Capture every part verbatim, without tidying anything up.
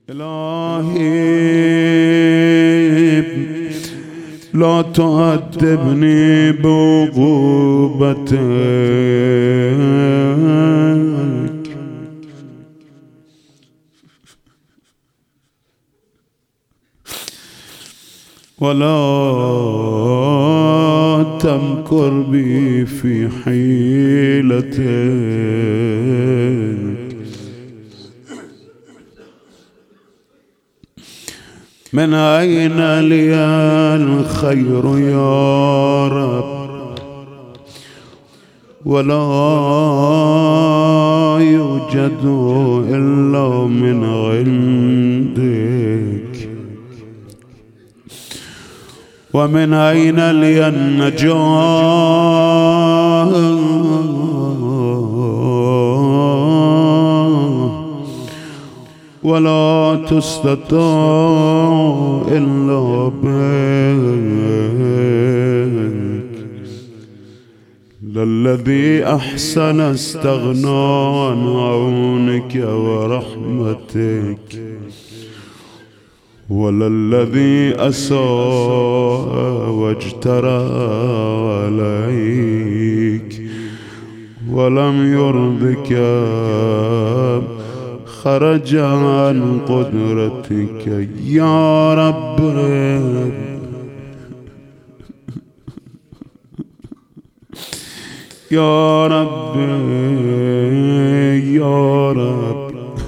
إلهي لا تؤدبني بعقوبتك ولا تمكر بي في حيلتك من أين لي الخير يا رب ولا يوجد إلا من عندك ومن أين لي النجاة ولا تستطاع إلا بك للذي أحسن استغنى عن عونك ورحمتك وللذي أساء واجترى عليك ولم يرضك خرج عن قدرتك يا رب يا رب يا رب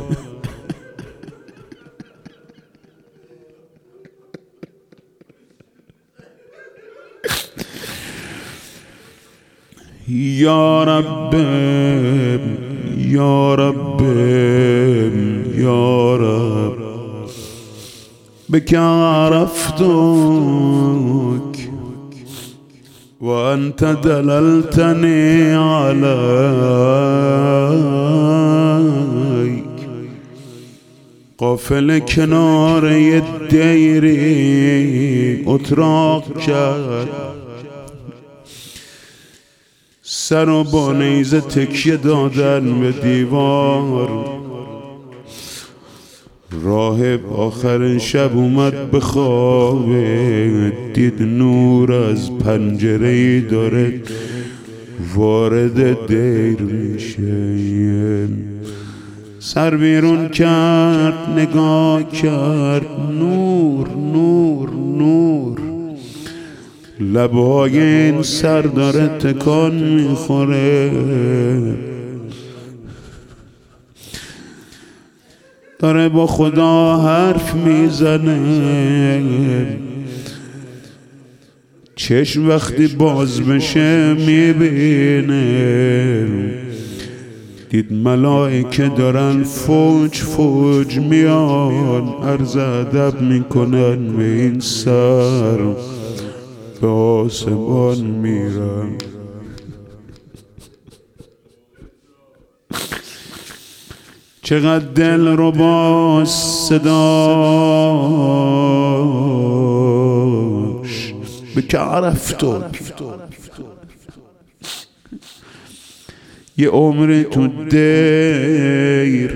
يا رب يا رب يا رب بك عرفتك وأنت دللتني عليك قافل کنار الديري اتراق کرد سر و با نیزه تکیه دادن به دیوار راهب آخرین شب اومد به خواب دید نور از پنجره‌ای داره وارد دیر میشه سر بیرون کرد نگاه کرد نور نور نور لبهای این سر داره تکان میخوره داره با خدا حرف میزنه چشم وقتی باز بشه میبینه دید ملائکه دارن فوج فوج میان عرض ادب میکنن به این سر به آسمان میرن چقدر دل رو با صداش بک عرفتک یه عمری تو دیر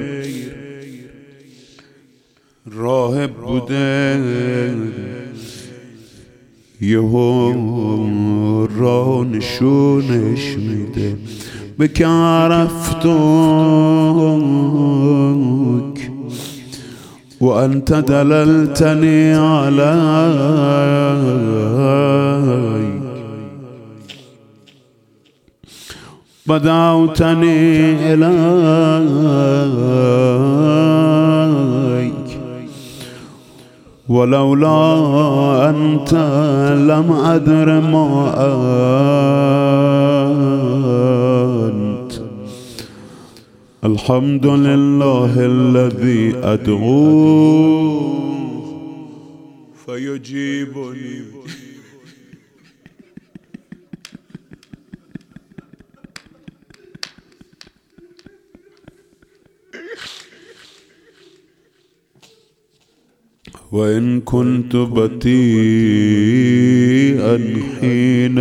راهب بوده یهو راه نشونش میده بک عرفتک و انت دللتنی علیک بدعوتنی الیک ولولا أنت لم أدر ما أنت الحمد لله الذي أدعوه فيجيبني وإن كنت بطيئا حين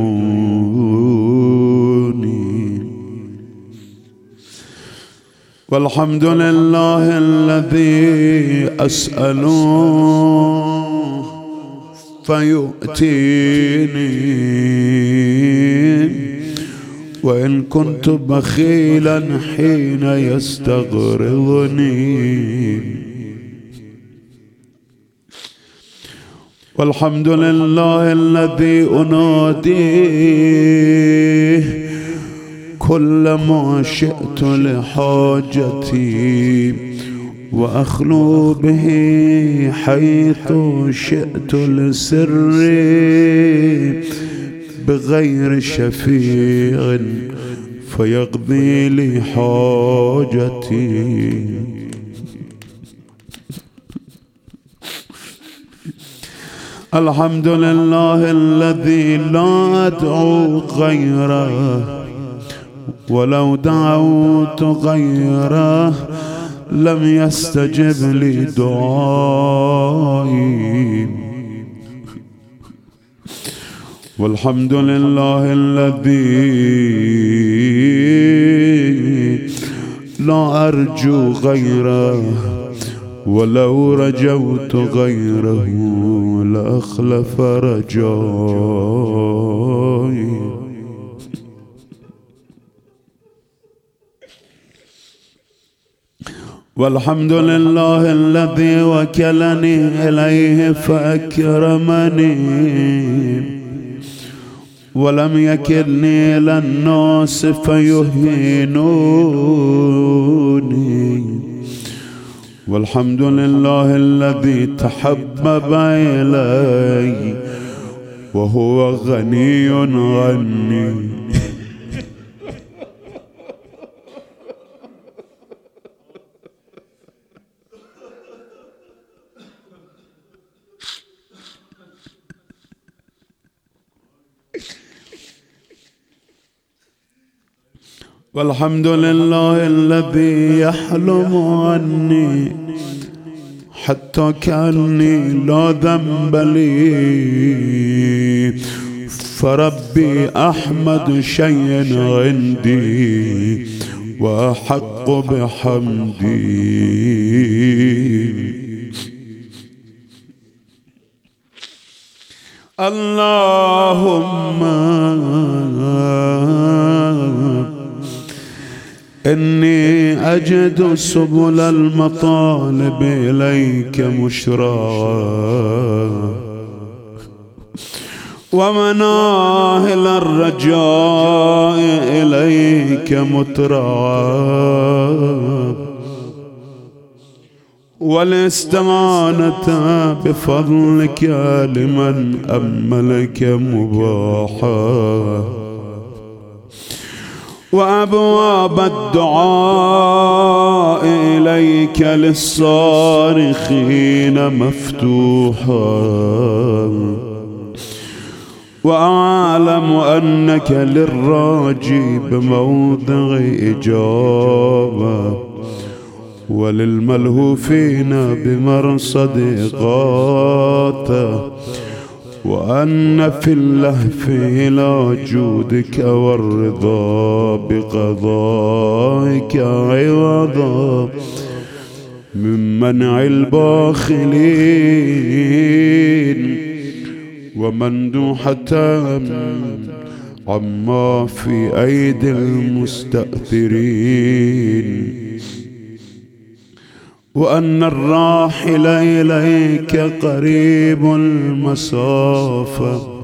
يدعوني والحمد لله الذي أسأله فيؤتيني وإن كنت بخيلا حين يستغرضني. والحمد لله الذي أناديه كلما شئت لحاجتي وأخلو به حيث شئت لسري بغير شفيع فيقضي لي حاجتي. الحمد لله الذي لا أدعو غيره ولو دعوت غيره لم يستجب لي دعائي. والحمد لله الذي لا أرجو غيره ولو رجوت غيره لأخلف رجائي. والحمد لله الذي وكلني إليه فأكرمني ولم يكلني إلى الناس فيهينوني. والحمد لله الذي تحبب إلي وهو غني عني. والحمد لله الذي يحلم عني حتى كأني لا ذنب لي فربي أحمد شيء عندي وأحق بحمدي. اللهم إني أجد سبل المطالب إليك مشرعا ومناهل الرجاء إليك مترعا والاستعانة بفضلك لمن أملك مباحا وأبواب الدعاء إليك للصارخين مفتوحا وأعلم أنك للراجي بموضع إجابة وللملهوفين بمرصد غاثة وأن في اللهف إلى جودك والرضا بقضائك عوضا من منع الباخلين ومندوحة عما في أيدي المستأثرين وأن الراحل إليك قريب المسافة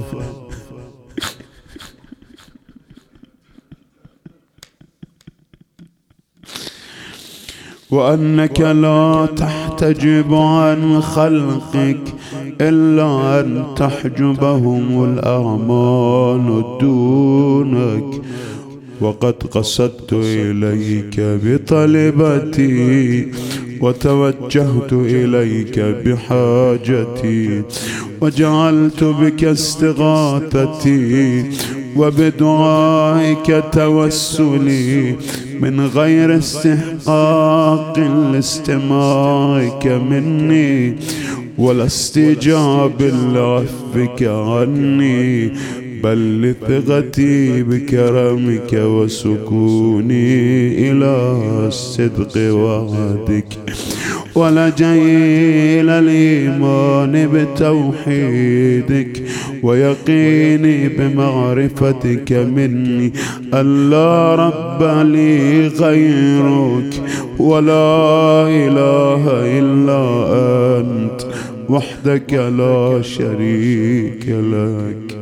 وأنك لا تحتجب عن خلقك إلا أن تحجبهم الأعمال دونك وقد قصدت إليك بطلبتي وتوجهت إليك بحاجتي وجعلت بك استغاثتي وبدعائك توسلي من غير استحقاق لاستماعك مني ولا استجاب لعفك عني بل لثقتي بكرمك وسكوني إلى الصدق وعدك، ولجئي إلى الإيمان بتوحيدك، ويقيني بمعرفتك مني أن لا رب لي غيرك، ولا إله إلا أنت وحدك لا شريك لك.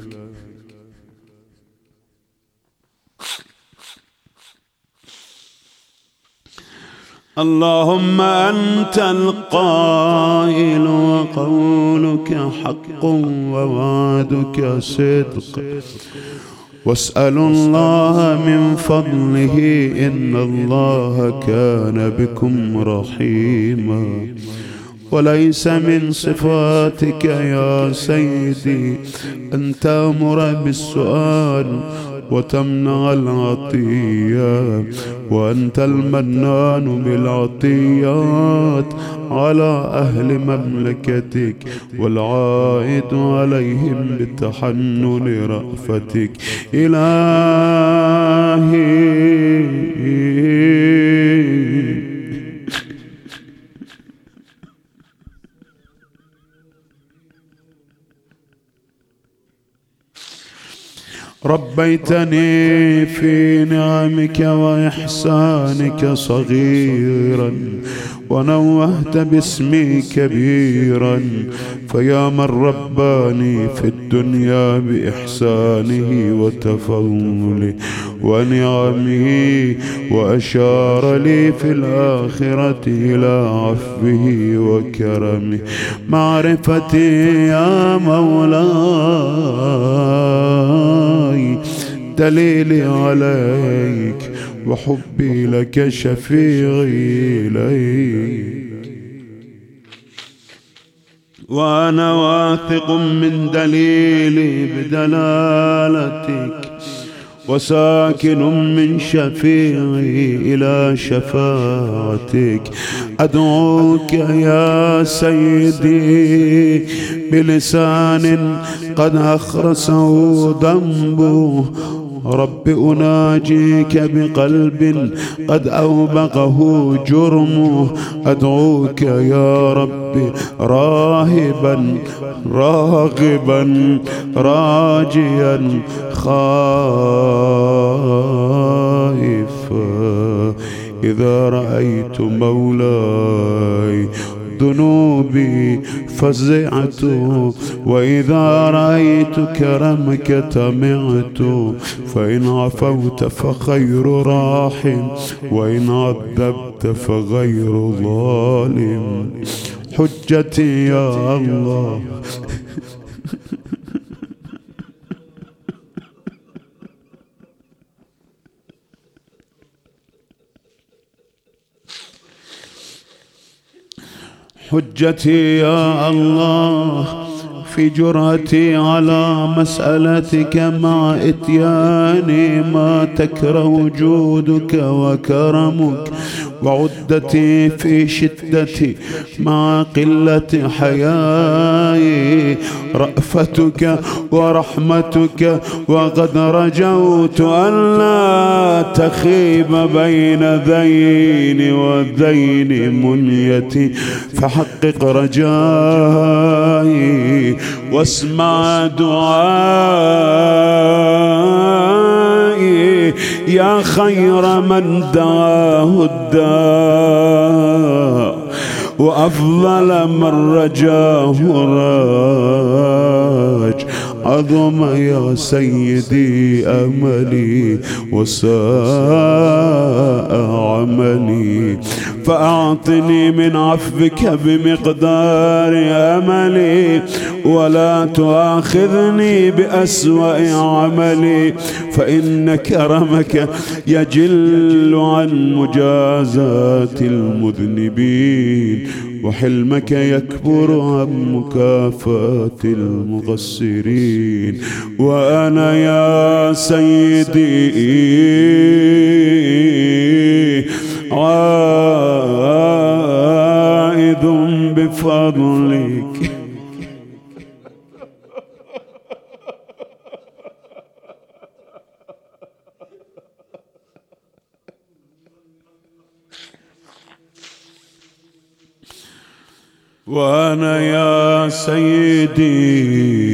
اللهم أنت القائل وقولك حق ووعدك صدق، واسأل الله من فضله إن الله كان بكم رحيما. وليس من صفاتك يا سيدي أن تأمر بالسؤال وتمنع العطية، وأنت المنان بالعطيات على أهل مملكتك، والعائد عليهم بتحنن رأفتك. إلهي ربيتني في نعمك وإحسانك صغيرا، ونوهت باسمي كبيرا، فيا من رباني في الدنيا بإحسانه وتفضله ونعمه، وأشار لي في الآخرة إلى عفوه وكرمه. معرفتي يا مولاي دليلي عليك، وحبي لك شفيعي إليك، وأنا واثق من دليلي بدلالتك، وساكن من شفيعي إلى شفاعتك. أدعوك يا سيدي بلسان قد أخرسه ذنبه، رب أناجيك بقلب قد أوبقه جرمه. أدعوك يا رب راهبا راغبا راجيا خائفا، إذا رأيت مولاي ذنوبي فزعت، وإذا رأيت كرمك طمعت. فإن عفوت فخير راحم، وإن عذبت فغير ظالم. حجتي يا الله حجتي يا الله في جرأتي على مسألتك، مع إتياني ما تكره جودك وكرمك، وعدتي في شدتي مع قلة حيائي رأفتك ورحمتك. وقد رجوت أن لا تخيب بين ذين وذين منيتي، فحقق رجائي واسمع دعائي يا خير من دعاه الداء، وأفضل من رجاه راج. عظم يا سيدي أملي وساء عملي، فأعطني من عفوك بمقدار أملي، ولا تؤاخذني بأسوأ عملي، فإن كرمك يجل عن مجازات المذنبين، وحلمك يكبر عن مكافأة المقصرين. وأنا يا سيدي عائذ بفضلك وأنا يا سيدي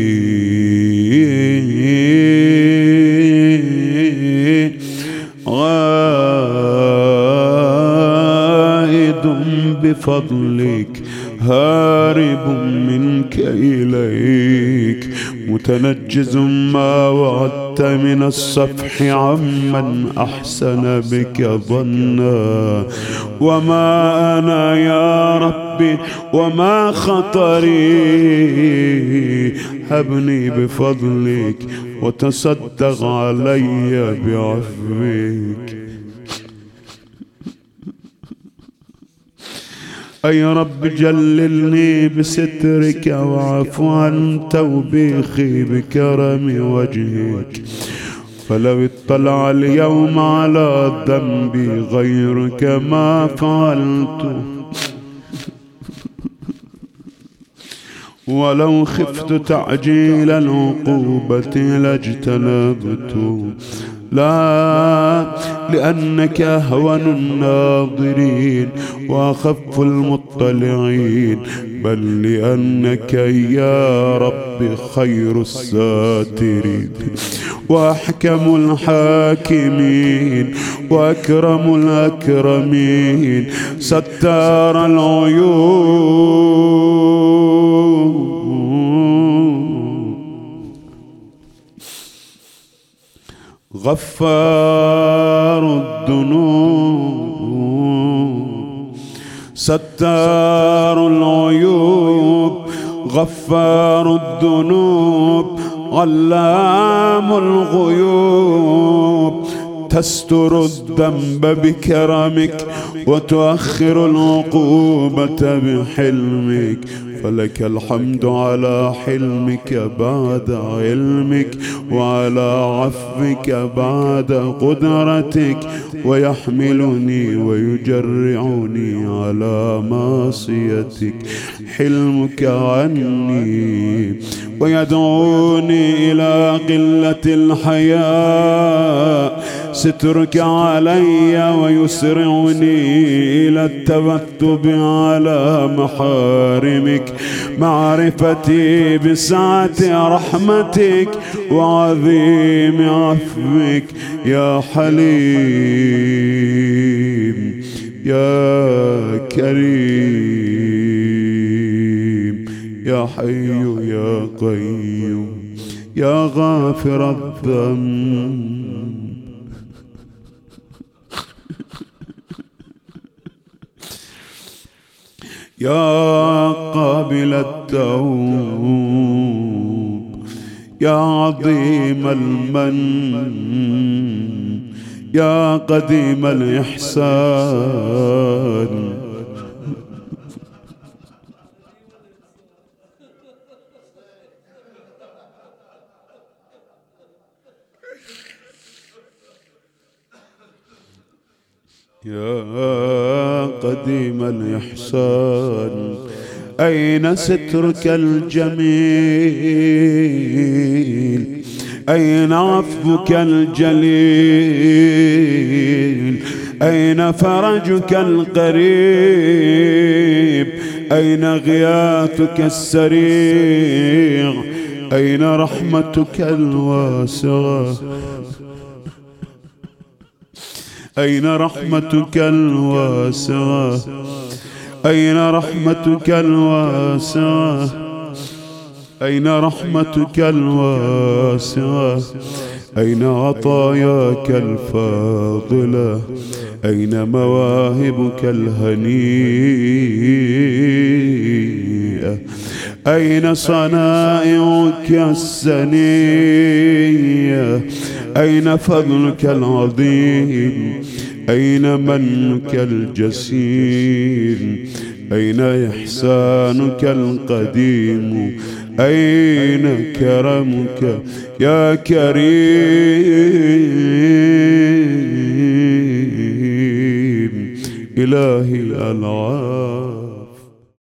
غائد بفضلك هارب منك إليك متنجز ما وعدت من الصفح عمن أحسن بك ظنا. وما أنا يا ربي وما خطري هبني بفضلك وتصدق علي بعفوك. أي رب جللني بسترك واعف عن توبيخي بكرم وجهك. فلو اطلع اليوم على ذنبي غيرك ما فعلت ولو خفت تعجيل العقوبة لاجتنبت. لا لأنك أهون الناظرين وأخف المطلعين بل لأنك يا رب خير الساترين وأحكم الحاكمين وأكرم الأكرمين ستار العيوب غفار الذنوب ستار العيوب غفار الذنوب علام الغيوب تستر الذنب بكرمك وتؤخر العقوبة بحلمك. فلك الحمد على حلمك بعد علمك وعلى عفوك بعد قدرتك ويحملني ويجرعني على معصيتك حلمك عني ويدعوني إلى قلة الحياء سترك علي ويسرعني إلى التبتب على محارمك معرفتي بسعة رحمتك وعظيم عفوك يا حليم يا كريم يا حي يا قيوم يا غافر الذنب يا قابل التوب يا عظيم المن يا قديم الإحسان يا قديم الإحسان أين سترك الجميل أين عفوك الجليل أين فرجك القريب أين غياثك السريع أين رحمتك الواسعة أين رحمتك الواسعة أين رحمتك الواسعة أين رحمتك الواسعة أين عطاياك الفاضلة أين مواهبك الهنيئة أين صنائعك السنية أين فضلك العظيم أين منك الجسيم أين إحسانك القديم أين كرمك يا كريم إلهي العالم